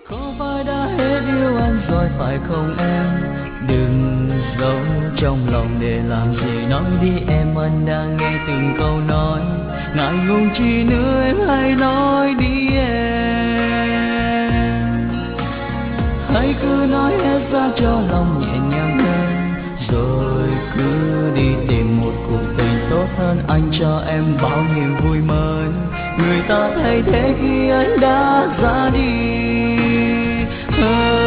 Có phải đã hết yêu anh rồi phải không em? Đừng giấu trong lòng để làm gì, nói đi em, anh đang nghe từng câu nói. Ngại ngùng chi nữa em hãy nói đi em. Hãy cứ nói hết ra cho lòng nhẹ nhàng hơn, rồi cứ đi tìm một cuộc tình tốt hơn. Anh cho em bao niềm vui mới, người ta thay thế khi anh đã ra đi.